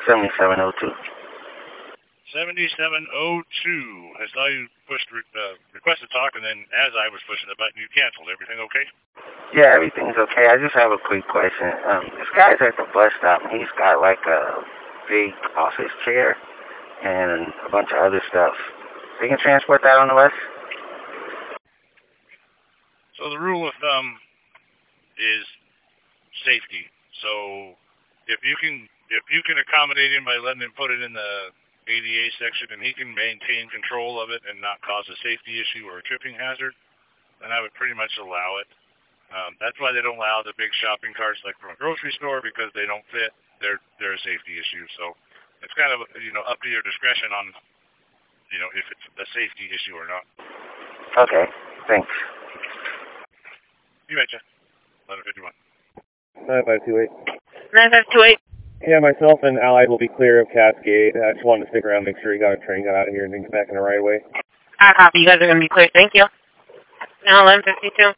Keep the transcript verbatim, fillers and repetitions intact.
seventy-seven oh two. seventy-seven oh two. I saw you pushed re uh, request to talk, and then as I was pushing the button, you canceled. Everything okay? Yeah, everything's okay. I just have a quick question. Um, this guy's at the bus stop, and he's got like a big office chair and a bunch of other stuff. They can transport that on the bus? So the rule of thumb is safety. So if you can if you can accommodate him by letting him put it in the A D A section and he can maintain control of it and not cause a safety issue or a tripping hazard, then I would pretty much allow it. Um, that's why they don't allow the big shopping carts like from a grocery store, because they don't fit. They're they're a safety issue. So it's kind of, you know, up to your discretion on, you know, if it's a safety issue or not. Okay, thanks. You betcha. eleven fifty-one. nine five two eight. nine five two eight. Yeah, myself and Allied will be clear of Cascade. I just wanted to stick around, make sure you got a train, got out of here, and then get back in the right way. I copy. You guys are going to be clear. Thank you. Now eleven fifty-two.